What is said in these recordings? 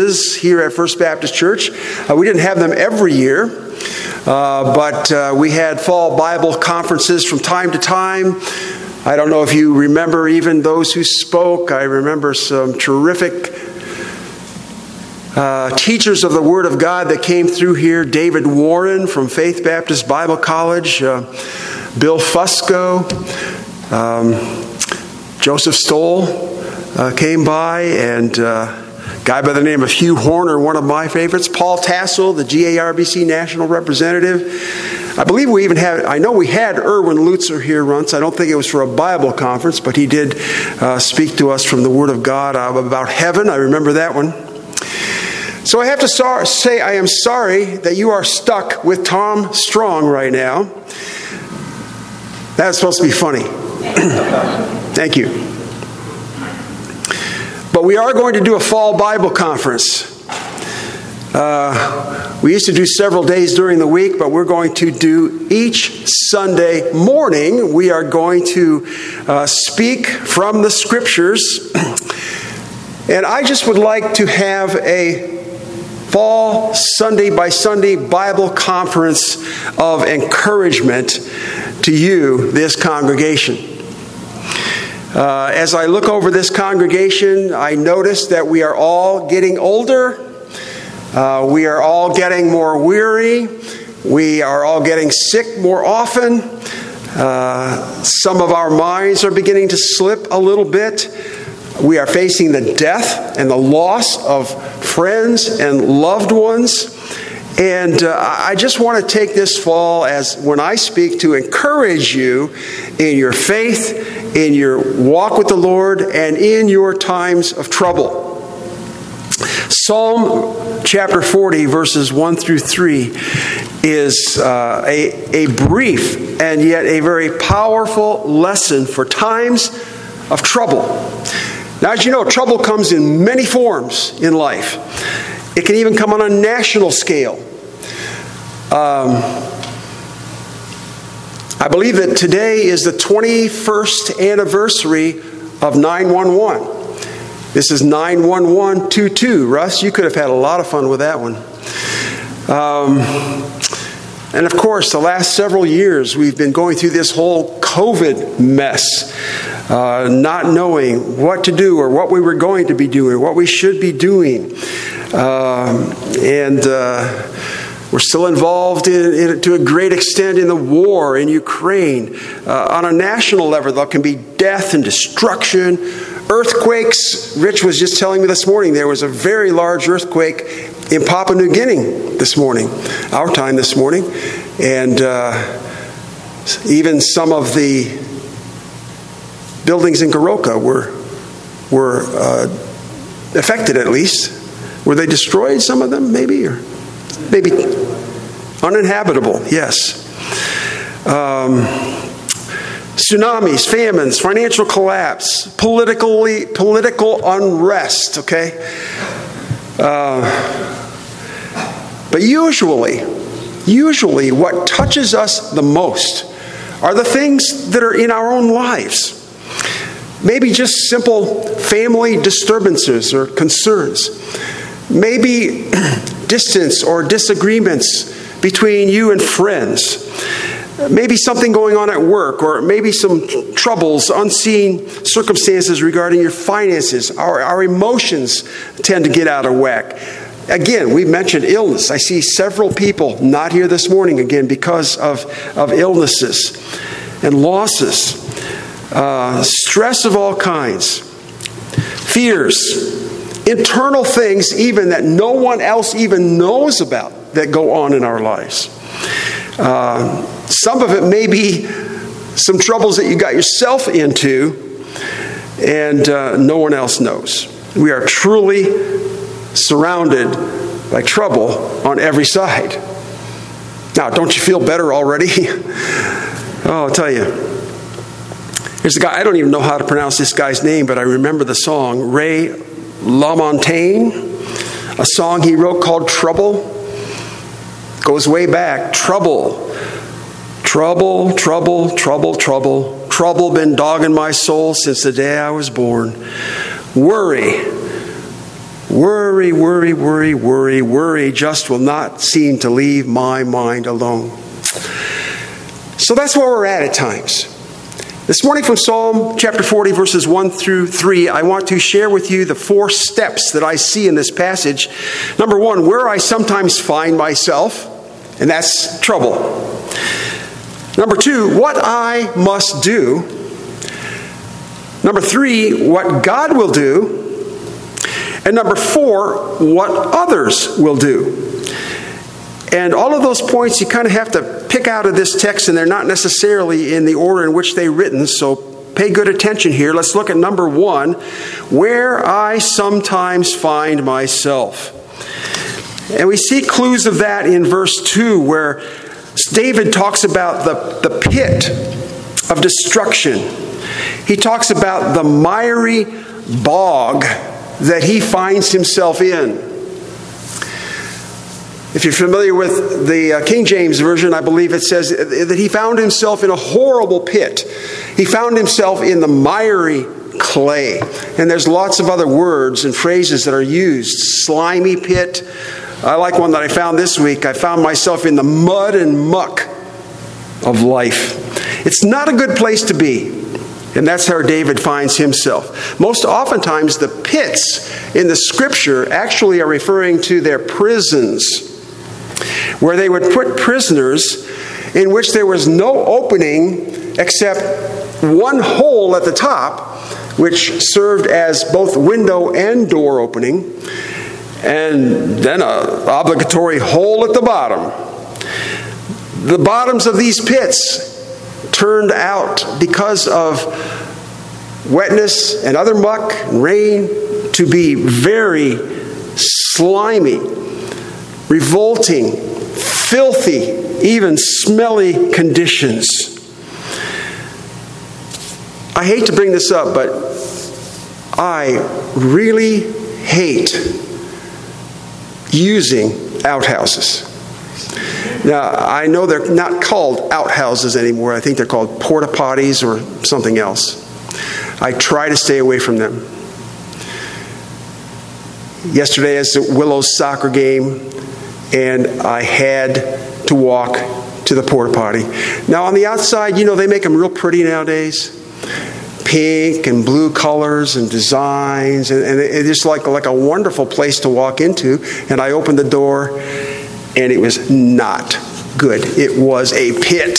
conferences here at First Baptist Church. We didn't have them every year, but we had fall Bible conferences from time to time. I don't know if you remember even those who spoke. I remember some terrific teachers of the Word of God that came through here. David Warren from Faith Baptist Bible College, Bill Fusco, Joseph Stoll came by, and a guy by the name of Hugh Horner, one of my favorites, Paul Tassel, the GARBC National Representative. I believe we even had, I know we had Erwin Lutzer here once. I don't think it was for a Bible conference, but he did speak to us from the Word of God about heaven. I remember that one. So I have to say I am sorry that you are stuck with Tom Strong right now. That's supposed to be funny. Thank you. But we are going to do a fall Bible conference. We used to do several days during the week, but we're going to do each Sunday morning. We are going to speak from the Scriptures. And I just would like to have a fall Sunday by Sunday Bible conference of encouragement to you, this congregation. As I look over this congregation, I notice that we are all getting older. We are all getting more weary. We are all getting sick more often. Some of our minds are beginning to slip a little bit. We are facing the death and the loss of friends and loved ones. And I just want to take this fall as when I speak to encourage you in your faith, in your walk with the Lord, and in your times of trouble. Psalm chapter 40, verses 1 through 3 is a brief and yet a very powerful lesson for times of trouble. Now, as you know, trouble comes in many forms in life. It can even come on a national scale. I believe that today is the 21st anniversary of 911. This is 91122. Russ, you could have had a lot of fun with that one. And of course, the last several years, we've been going through this whole COVID mess. Not knowing what to do or what we were going to be doing, what we should be doing. We're still involved to a great extent in the war in Ukraine. On a national level, there can be death and destruction, earthquakes. Rich was just telling me this morning there was a very large earthquake in Papua New Guinea this morning, our time this morning. And even some of the buildings in Goroka were affected, at least. Were they destroyed, some of them, maybe? Or maybe uninhabitable, yes. Tsunamis, famines, financial collapse, political unrest, okay? But usually what touches us the most are the things that are in our own lives. Maybe just simple family disturbances or concerns. Maybe distance or disagreements between you and friends. Maybe something going on at work, or maybe some troubles, unseen circumstances regarding your finances. Our emotions tend to get out of whack. Again, we mentioned illness. I see several people not here this morning again because of illnesses and losses. Stress of all kinds, fears, internal things even that no one else even knows about that go on in our lives. Some of it may be some troubles that you got yourself into and no one else knows. We are truly surrounded by trouble on every side. Now, don't you feel better already? Oh, I'll tell you. Here's a guy, I don't even know how to pronounce this guy's name, but I remember the song, Ray LaMontagne, a song he wrote called Trouble. Goes way back. Trouble. Trouble, trouble, trouble, trouble. Trouble been dogging my soul since the day I was born. Worry. Worry, worry, worry, worry, worry just will not seem to leave my mind alone. So that's where we're at times. This morning from Psalm chapter 40, verses 1 through 3, I want to share with you the 4 steps that I see in this passage. Number 1, where I sometimes find myself, and that's trouble. Number 2, what I must do. Number 3, what God will do. And number 4, what others will do. And all of those points you kind of have to pick out of this text, and they're not necessarily in the order in which they're written, so pay good attention here. Let's look at number 1, where I sometimes find myself. And we see clues of that in verse 2, where David talks about the pit of destruction. He talks about the miry bog that he finds himself in. If you're familiar with the King James Version, I believe it says that he found himself in a horrible pit. He found himself in the miry clay. And there's lots of other words and phrases that are used. Slimy pit. I like one that I found this week. I found myself in the mud and muck of life. It's not a good place to be. And that's how David finds himself. Most oftentimes, the pits in the Scripture actually are referring to their prisons, where they would put prisoners in which there was no opening except one hole at the top, which served as both window and door opening, and then an obligatory hole at the bottom. The bottoms of these pits turned out, because of wetness and other muck and rain, to be very slimy, revolting, filthy, even smelly conditions. I hate to bring this up, but I really hate using outhouses. Now, I know they're not called outhouses anymore. I think they're called porta potties or something else. I try to stay away from them. Yesterday, I was at Willow's soccer game, and I had to walk to the porta potty. Now, on the outside, they make them real pretty nowadays. Pink and blue colors and designs, and it's just like a wonderful place to walk into. And I opened the door, and it was not good. It was a pit.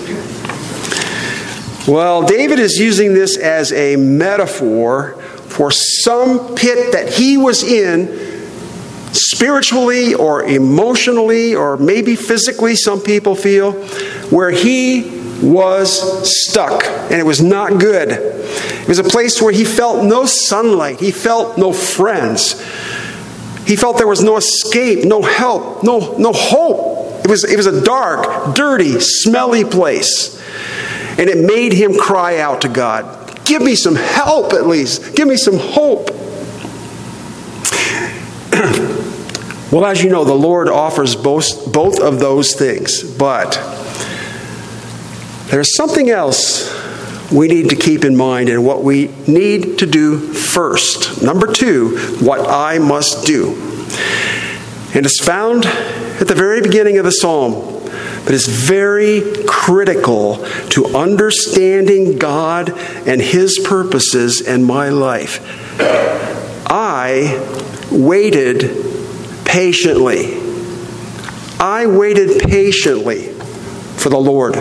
Well, David is using this as a metaphor for some pit that he was in, spiritually or emotionally or maybe physically, some people feel, where he was stuck, and it was not good. It was a place where he felt no sunlight. He felt no friends. He felt there was no escape, no help, no hope. It was a dark, dirty, smelly place. And it made him cry out to God, give me some help at least. Give me some hope. Well, as you know, the Lord offers both of those things. But there's something else we need to keep in mind, and what we need to do first. Number 2, what I must do. And it's found at the very beginning of the psalm, but it's very critical to understanding God and His purposes in my life. I waited patiently. I waited patiently for the Lord.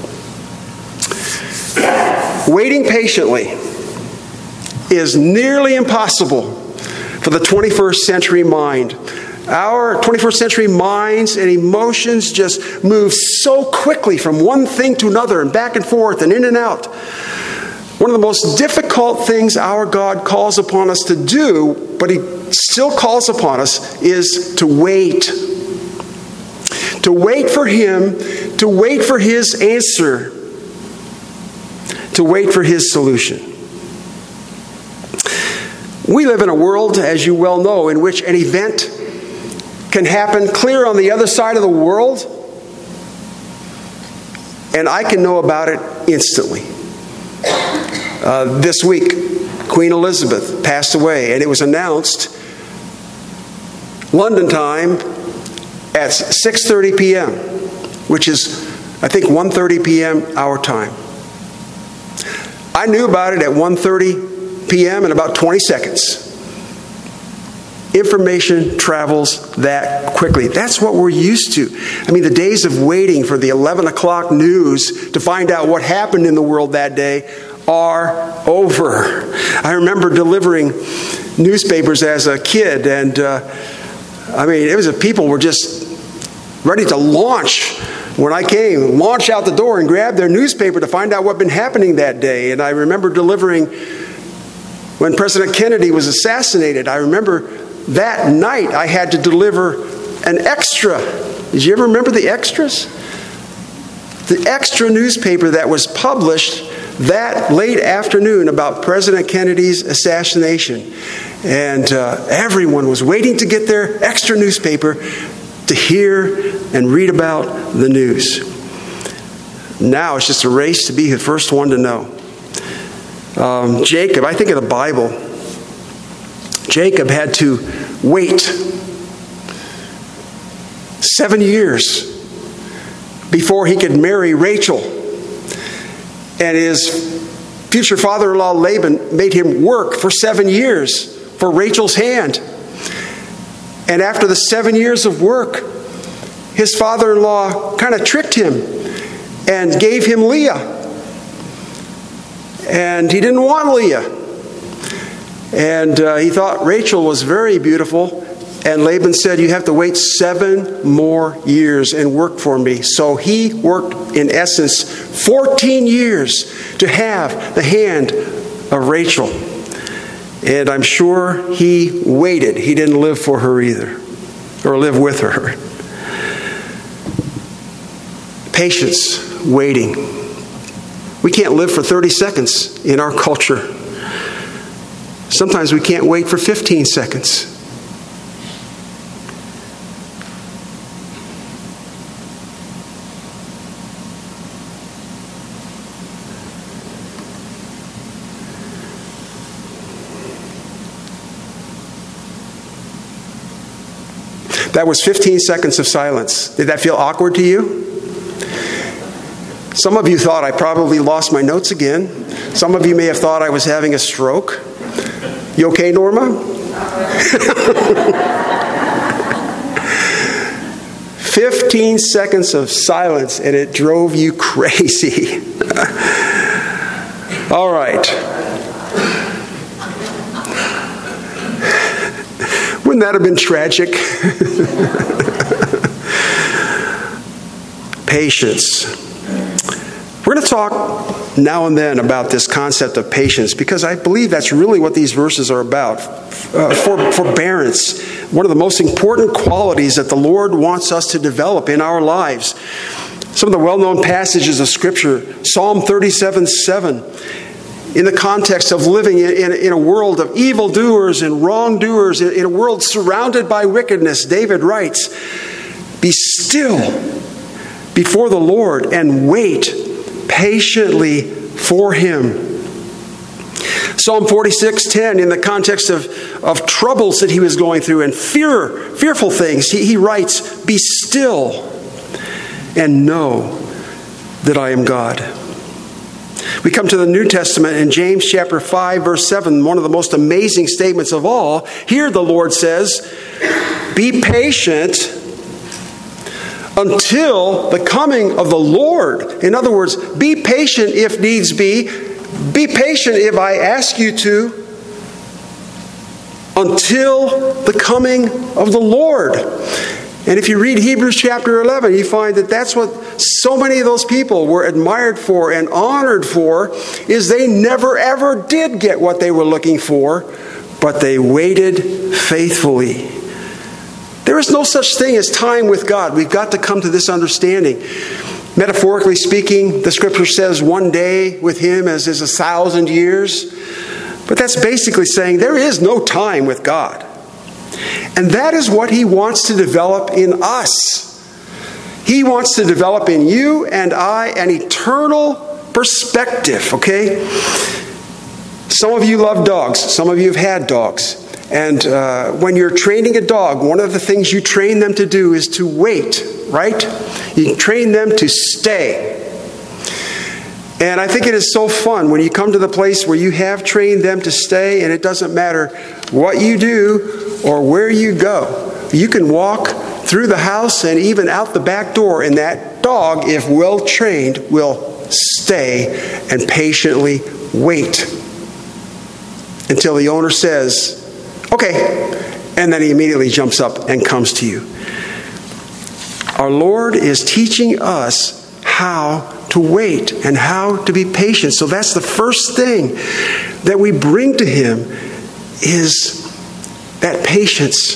Waiting patiently is nearly impossible for the 21st century mind. Our 21st century minds and emotions just move so quickly from one thing to another and back and forth and in and out. One of the most difficult things our God calls upon us to do, but He still calls upon us, is to wait. To wait for Him, to wait for His answer, to wait for His solution. We live in a world, as you well know, in which an event can happen clear on the other side of the world, and I can know about it instantly. This week, Queen Elizabeth passed away, and it was announced London time at 6:30 p.m., which is, I think, 1:30 p.m. our time. I knew about it at 1:30 p.m. in about 20 seconds. Information travels that quickly. That's what we're used to. I mean, the days of waiting for the 11 o'clock news to find out what happened in the world that day are over. I remember delivering newspapers as a kid, and people were just ready to launch when I came, launch out the door and grab their newspaper to find out what had been happening that day. And I remember delivering when President Kennedy was assassinated. I remember that night I had to deliver an extra. Did you ever remember the extras? The extra newspaper that was published that late afternoon about President Kennedy's assassination. And everyone was waiting to get their extra newspaper to hear and read about the news. Now it's just a race to be the first one to know. Jacob, I think of the Bible, Jacob had to wait 7 years before he could marry Rachel. And his future father-in-law Laban made him work for 7 years for Rachel's hand. And after the 7 years of work, his father-in-law kind of tricked him and gave him Leah. And he didn't want Leah. And he thought Rachel was very beautiful. And Laban said, you have to wait 7 more years and work for me. So he worked, in essence, 14 years to have the hand of Rachel. And I'm sure he waited. He didn't live for her either, or live with her. Patience, waiting. We can't live for 30 seconds in our culture. Sometimes we can't wait for 15 seconds. That was 15 seconds of silence. Did that feel awkward to you? Some of you thought I probably lost my notes again. Some of you may have thought I was having a stroke. You okay, Norma? 15 seconds of silence, and it drove you crazy. All right. Wouldn't that have been tragic? Patience. We're going to talk now and then about this concept of patience, because I believe that's really what these verses are about. Forbearance, one of the most important qualities that the Lord wants us to develop in our lives. Some of the well-known passages of Scripture, Psalm 37:7, in the context of living in a world of evildoers and wrongdoers, in a world surrounded by wickedness, David writes, "Be still before the Lord and wait patiently for Him." Psalm 46:10, in the context of troubles that he was going through and fearful things, he writes, "Be still and know that I am God." We come to the New Testament in James chapter 5, verse 7, one of the most amazing statements of all. Here the Lord says, "Be patient until the coming of the Lord." In other words, be patient if needs be. Be patient if I ask you to, until the coming of the Lord. And if you read Hebrews chapter 11, you find that that's what so many of those people were admired for and honored for, is they never ever did get what they were looking for, but they waited faithfully. There is no such thing as time with God. We've got to come to this understanding. Metaphorically speaking, the Scripture says one day with Him as is 1,000 years. But that's basically saying there is no time with God. And that is what He wants to develop in us. He wants to develop in you and I an eternal perspective, okay? Some of you love dogs. Some of you have had dogs. And when you're training a dog, one of the things you train them to do is to wait, right? You train them to stay. And I think it is so fun when you come to the place where you have trained them to stay, and it doesn't matter what you do or where you go. You can walk through the house and even out the back door, and that dog, if well trained, will stay and patiently wait until the owner says, "Okay," and then he immediately jumps up and comes to you. Our Lord is teaching us how to wait and how to be patient. So that's the first thing that we bring to Him, is that patience.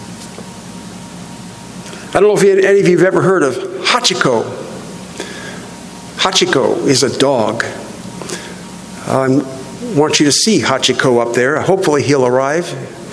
I don't know if any of you have ever heard of Hachiko. Hachiko is a dog. I want you to see Hachiko up there. Hopefully he'll arrive.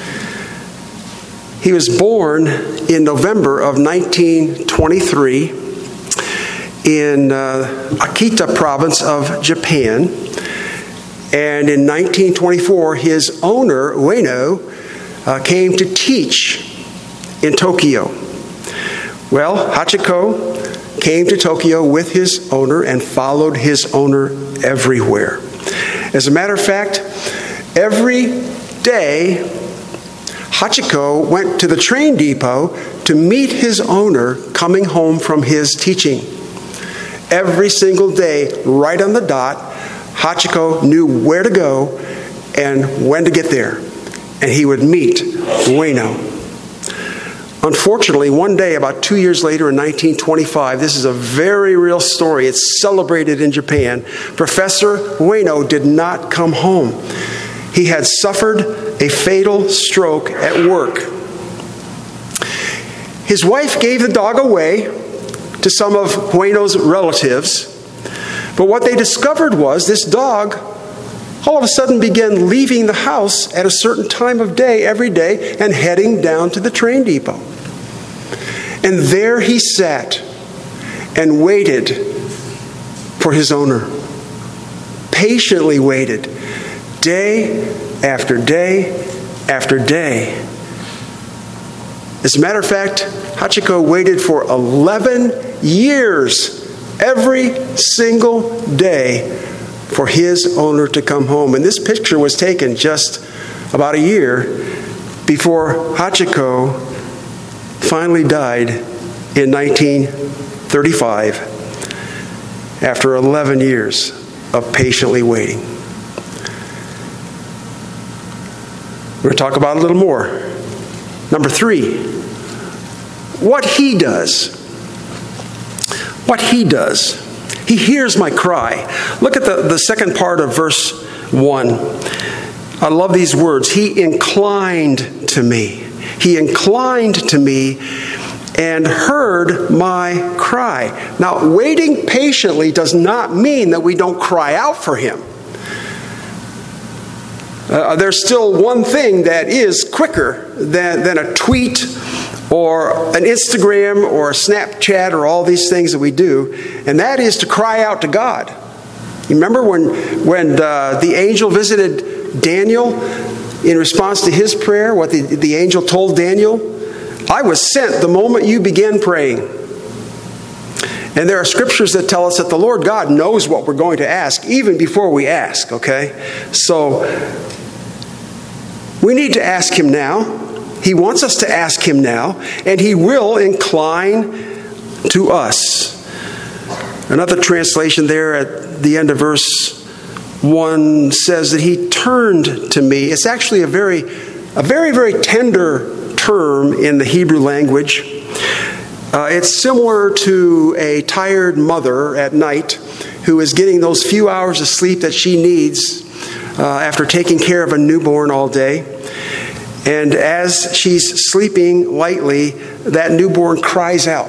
He was born in November of 1923 in Akita province of Japan. And in 1924, his owner, Ueno, came to teach in Tokyo. Well, Hachiko came to Tokyo with his owner and followed his owner everywhere. As a matter of fact, every day, Hachiko went to the train depot to meet his owner coming home from his teaching. Every single day, right on the dot, Hachiko knew where to go and when to get there. And he would meet Ueno. Unfortunately, one day, about 2 years later in 1925, this is a very real story. It's celebrated in Japan. Professor Ueno did not come home. He had suffered a fatal stroke at work. His wife gave the dog away to some of Ueno's relatives. But what they discovered was this dog all of a sudden began leaving the house at a certain time of day every day and heading down to the train depot. And there he sat and waited for his owner. Patiently waited, day after day after day. As a matter of fact, Hachiko waited for 11 years, every single day, for his owner to come home. And this picture was taken just about a year before Hachiko finally died in 1935 after 11 years of patiently waiting. We're going to talk about it a little more. Number 3, what he does. What he does. He hears my cry. Look at the second part of verse 1. I love these words. He inclined to me. He inclined to me and heard my cry. Now, waiting patiently does not mean that we don't cry out for Him. There's still one thing that is quicker than a tweet or an Instagram or a Snapchat or all these things that we do, and that is to cry out to God. You remember when the angel visited Daniel in response to his prayer, what the angel told Daniel? I was sent the moment you began praying. And there are scriptures that tell us that the Lord God knows what we're going to ask even before we ask, okay? So we need to ask Him now. He wants us to ask Him now, and He will incline to us. Another translation there at the end of verse 1 says that He turned to me. It's actually a very, very tender term in the Hebrew language. It's similar to a tired mother at night who is getting those few hours of sleep that she needs after taking care of a newborn all day. And as she's sleeping lightly, that newborn cries out.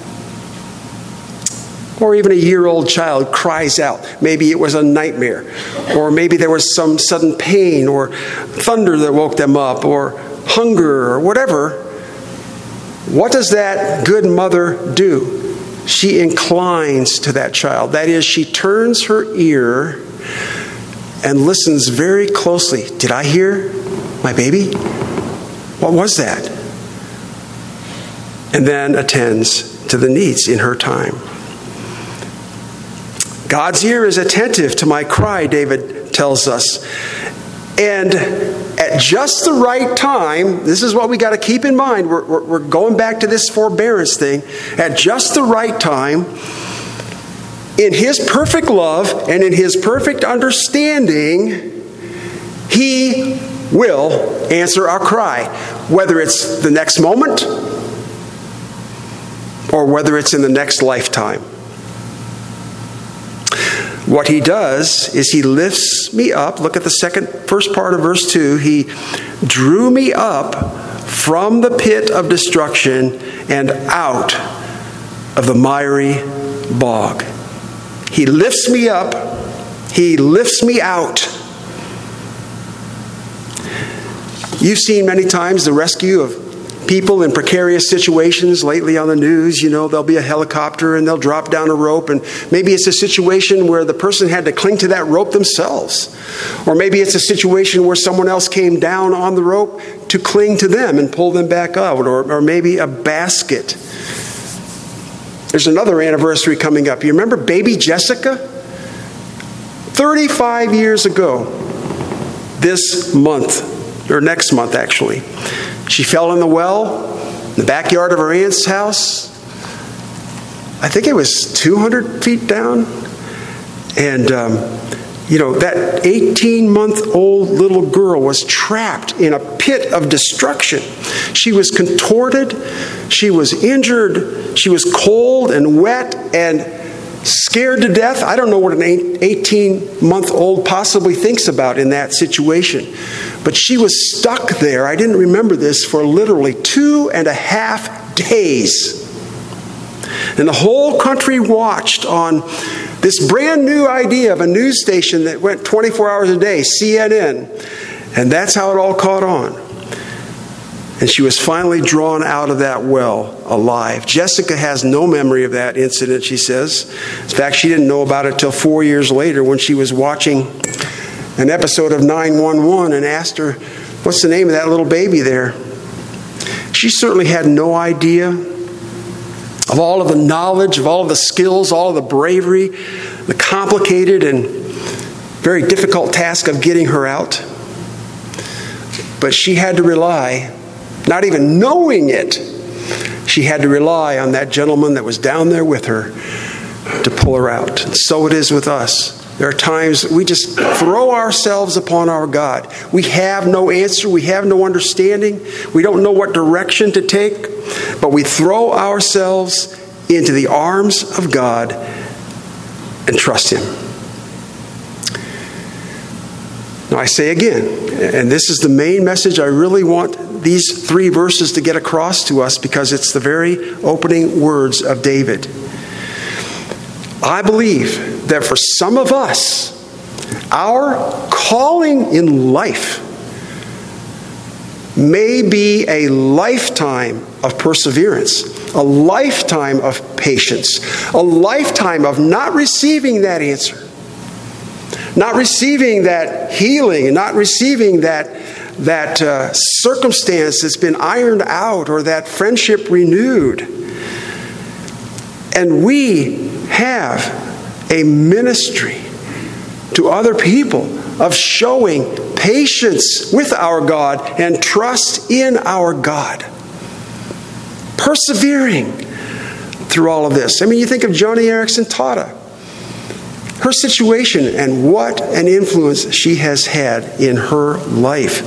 Or even a year-old child cries out. Maybe it was a nightmare. Or maybe there was some sudden pain or thunder that woke them up, or hunger or whatever. What does that good mother do? She inclines to that child. That is, she turns her ear and listens very closely. Did I hear my baby? What was that? And then attends to the needs in her time. God's ear is attentive to my cry, David tells us. And at just the right time, this is what we got to keep in mind. We're going back to this forbearance thing. At just the right time, in His perfect love and in His perfect understanding, He will answer our cry, whether it's the next moment or whether it's in the next lifetime. What He does is He lifts me up. Look at the first part of verse 2. He drew me up from the pit of destruction and out of the miry bog. He lifts me up. He lifts me out. You've seen many times the rescue of people in precarious situations lately on the news. You know, there'll be a helicopter and they'll drop down a rope, and maybe it's a situation where the person had to cling to that rope themselves. Or maybe it's a situation where someone else came down on the rope to cling to them and pull them back out. Or maybe a basket. There's another anniversary coming up. You remember baby Jessica? 35 years ago, this month, or next month actually, she fell in the well in the backyard of her aunt's house. I think it was 200 feet down. And, that 18-month-old little girl was trapped in a pit of destruction. She was contorted. She was injured. She was cold and wet and scared to death. I don't know what an 18-month-old possibly thinks about in that situation. But she was stuck there, I didn't remember this, for literally 2.5 days. And the whole country watched on this brand new idea of a news station that went 24 hours a day, CNN. And that's how it all caught on. And she was finally drawn out of that well alive. Jessica has no memory of that incident, she says. In fact, she didn't know about it till 4 years later when she was watching an episode of 911 and asked her, what's the name of that little baby there? She certainly had no idea of all of the knowledge, of all of the skills, all of the bravery, the complicated and very difficult task of getting her out. But she had to rely, not even knowing it, she had to rely on that gentleman that was down there with her to pull her out. And so it is with us. There are times we just throw ourselves upon our God. We have no answer. We have no understanding. We don't know what direction to take. But we throw ourselves into the arms of God and trust Him. Now I say again, and this is the main message I really want these 3 verses to get across to us, because it's the very opening words of David. I believe that for some of us, our calling in life may be a lifetime of perseverance, a lifetime of patience, a lifetime of not receiving that answer, not receiving that healing, and not receiving that circumstance that's been ironed out, or that friendship renewed. And we have a ministry to other people of showing patience with our God and trust in our God. Persevering through all of this. I mean, you think of Joni Eareckson Tada. Her situation and what an influence she has had in her life.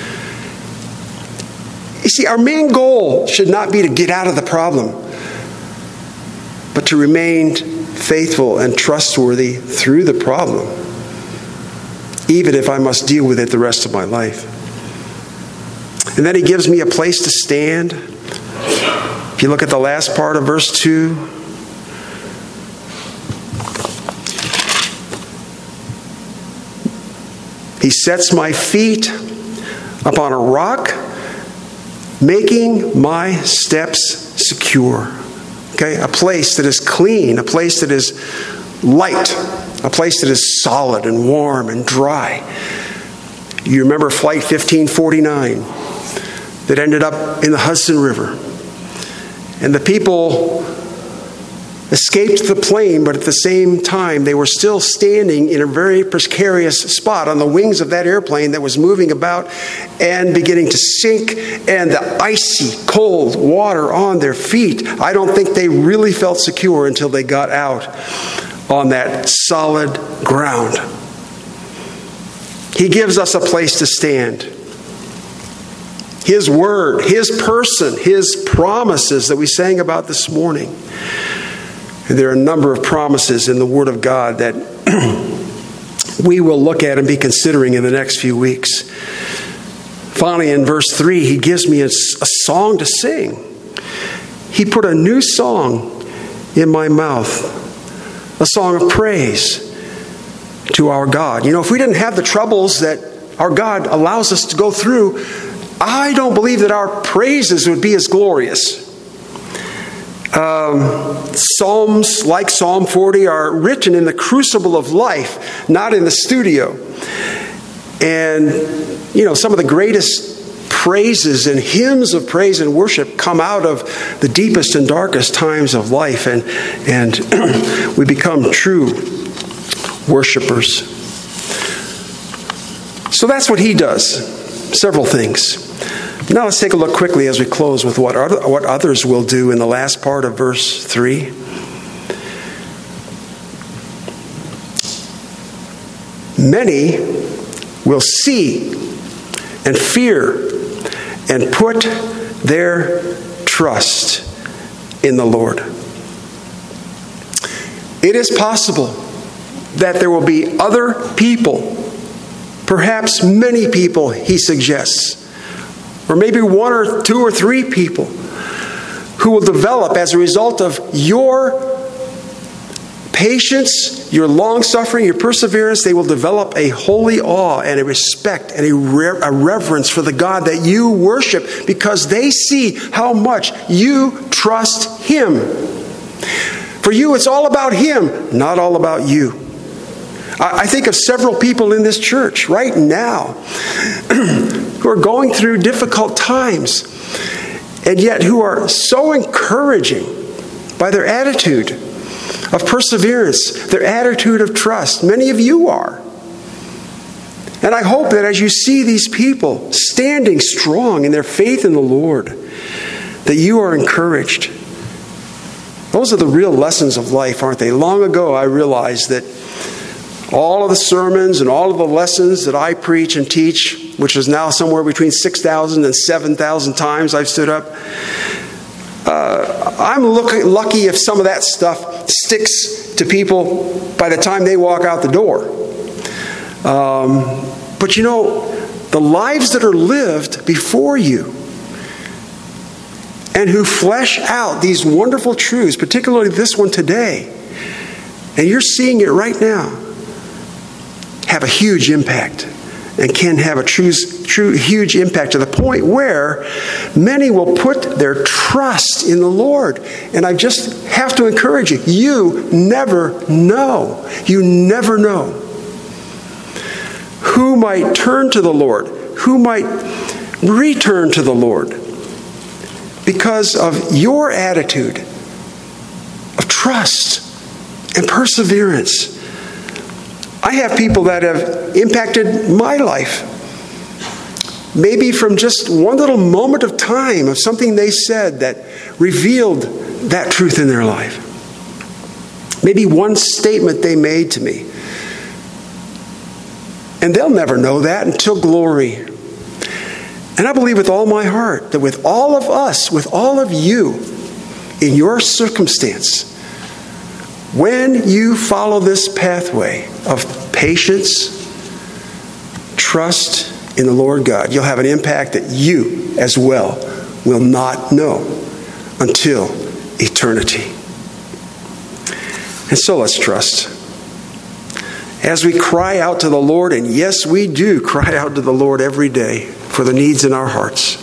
You see, our main goal should not be to get out of the problem, but to remain faithful and trustworthy through the problem, even if I must deal with it the rest of my life. And then He gives me a place to stand. If you look at the last part of verse 2, He sets my feet upon a rock, making my steps secure. Okay, a place that is clean, a place that is light, a place that is solid and warm and dry. You remember Flight 1549. that ended up in the Hudson River. And the people escaped the plane, but at the same time, they were still standing in a very precarious spot on the wings of that airplane that was moving about and beginning to sink, and the icy, cold water on their feet. I don't think they really felt secure until they got out on that solid ground. He gives us a place to stand. His word, His person, His promises that we sang about this morning. And there are a number of promises in the Word of God that we will look at and be considering in the next few weeks. Finally, in verse 3, He gives me a song to sing. He put a new song in my mouth, a song of praise to our God. You know, if we didn't have the troubles that our God allows us to go through, I don't believe that our praises would be as glorious. Psalms like Psalm 40 are written in the crucible of life, not in the studio. And, you know, some of the greatest praises and hymns of praise and worship come out of the deepest and darkest times of life, and we become true worshipers. So that's what He does. Several things. Now let's take a look quickly as we close with what others will do in the last part of verse 3. Many will see and fear and put their trust in the Lord. It is possible that there will be other people, perhaps many people, he suggests, or maybe one or two or three people who will develop as a result of your patience, your long-suffering, your perseverance. They will develop a holy awe and a respect and a reverence for the God that you worship, because they see how much you trust Him. For you, it's all about Him, not all about you. I think of several people in this church right now who are going through difficult times, and yet who are so encouraging by their attitude of perseverance, their attitude of trust. Many of you are. And I hope that as you see these people standing strong in their faith in the Lord, that you are encouraged. Those are the real lessons of life, aren't they? Long ago, I realized that all of the sermons and all of the lessons that I preach and teach, which is now somewhere between 6,000 and 7,000 times I've stood up, I'm lucky if some of that stuff sticks to people by the time they walk out the door. But you know, the lives that are lived before you and who flesh out these wonderful truths, particularly this one today, and you're seeing it right now, have a huge impact, and can have a true huge impact to the point where many will put their trust in the Lord. And I just have to encourage you, you never know. You never know who might turn to the Lord, who might return to the Lord because of your attitude of trust and perseverance. I have people that have impacted my life, maybe from just one little moment of time of something they said that revealed that truth in their life. Maybe one statement they made to me. And they'll never know that until glory. And I believe with all my heart that with all of us, with all of you, in your circumstance, when you follow this pathway of patience, trust in the Lord God, you'll have an impact that you as well will not know until eternity. And so let's trust. As we cry out to the Lord, and yes, we do cry out to the Lord every day for the needs in our hearts.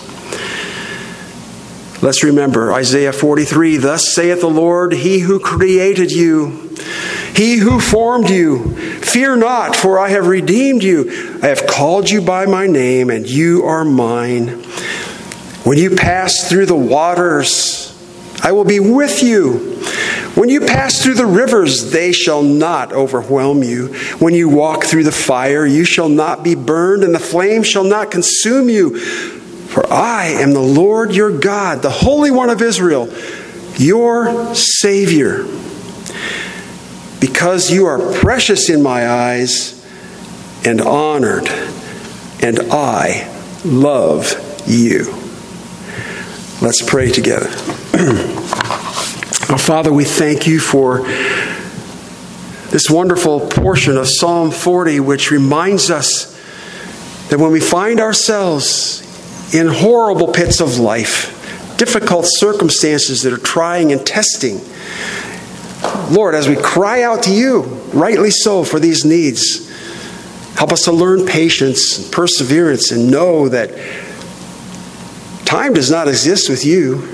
Let's remember Isaiah 43, "Thus saith the Lord, He who created you, He who formed you. Fear not, for I have redeemed you. I have called you by my name, and you are mine. When you pass through the waters, I will be with you. When you pass through the rivers, they shall not overwhelm you. When you walk through the fire, you shall not be burned, and the flame shall not consume you. For I am the Lord your God, the Holy One of Israel, your Savior. Because you are precious in my eyes and honored, and I love you. Let's pray together. Our Father, we thank you for this wonderful portion of Psalm 40, which reminds us that when we find ourselves in horrible pits of life, difficult circumstances that are trying and testing, Lord, as we cry out to you, rightly so, for these needs, help us to learn patience and perseverance and know that time does not exist with you.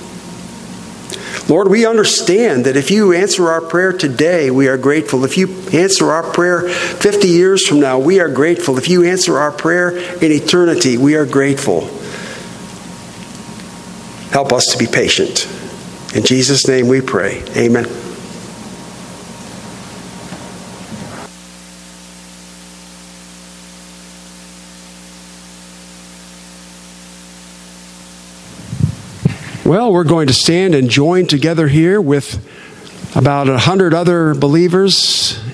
Lord, we understand that if you answer our prayer today, we are grateful. If you answer our prayer 50 years from now, we are grateful. If you answer our prayer in eternity, we are grateful. Help us to be patient. In Jesus' name we pray. Amen. Well, we're going to stand and join together here with about 100 other believers